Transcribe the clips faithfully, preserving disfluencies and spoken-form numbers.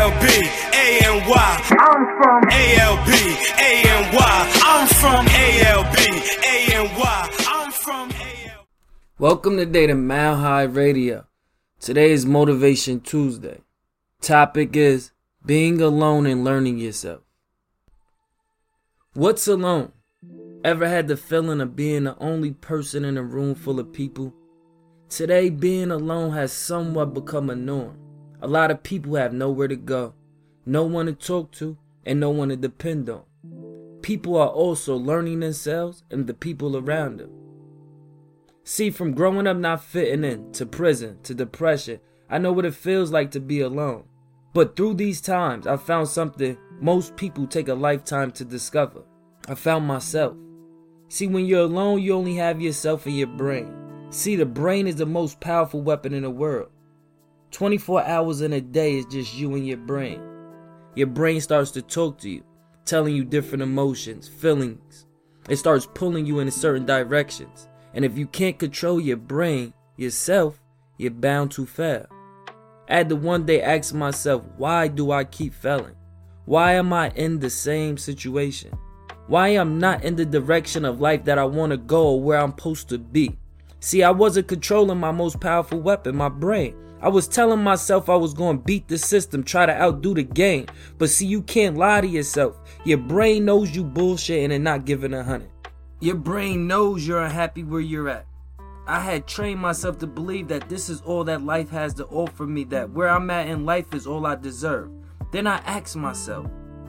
L B, A N Y. I'm from A L B, A N Y. I'm from A L B, A N Y. I'm from A L B. Welcome today to Mile High Radio. Today is Motivation Tuesday. Topic is being alone and learning yourself. What's alone? Ever had the feeling of being the only person in a room full of people? Today, being alone has somewhat become a norm. A lot of people have nowhere to go, no one to talk to, and no one to depend on. People are also learning themselves and the people around them. See, from growing up not fitting in, to prison, to depression, I know what it feels like to be alone. But through these times, I found something most people take a lifetime to discover. I found myself. See, when you're alone, you only have yourself and your brain. See, the brain is the most powerful weapon in the world. twenty-four hours in a day is just you and your brain. Your brain starts to talk to you, telling you different emotions, feelings. It starts pulling you in certain directions. And if you can't control your brain, yourself, you're bound to fail. I had to one day ask myself, why do I keep failing? Why am I in the same situation? Why am I not in the direction of life that I want to go or where I'm supposed to be? See, I wasn't controlling my most powerful weapon, my brain. I was telling myself I was going to beat the system, try to outdo the game. But see, you can't lie to yourself. Your brain knows you bullshitting and not giving a hundred. Your brain knows you're unhappy where you're at. I had trained myself to believe that this is all that life has to offer me, that where I'm at in life is all I deserve. Then I asked myself,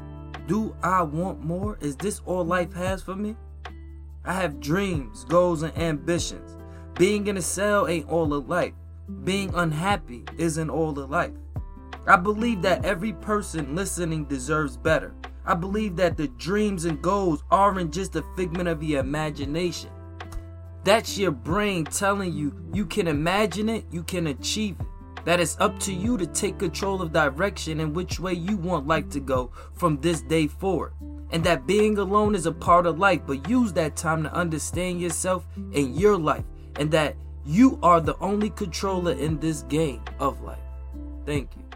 do I want more? Is this all life has for me? I have dreams, goals, and ambitions. Being in a cell ain't all of life. Being unhappy isn't all of life. I believe that every person listening deserves better. I believe that the dreams and goals aren't just a figment of your imagination. That's your brain telling you you can imagine it, you can achieve it. That it's up to you to take control of direction and which way you want life to go from this day forward. And that being alone is a part of life, but use that time to understand yourself and your life. And that you are the only controller in this game of life. Thank you.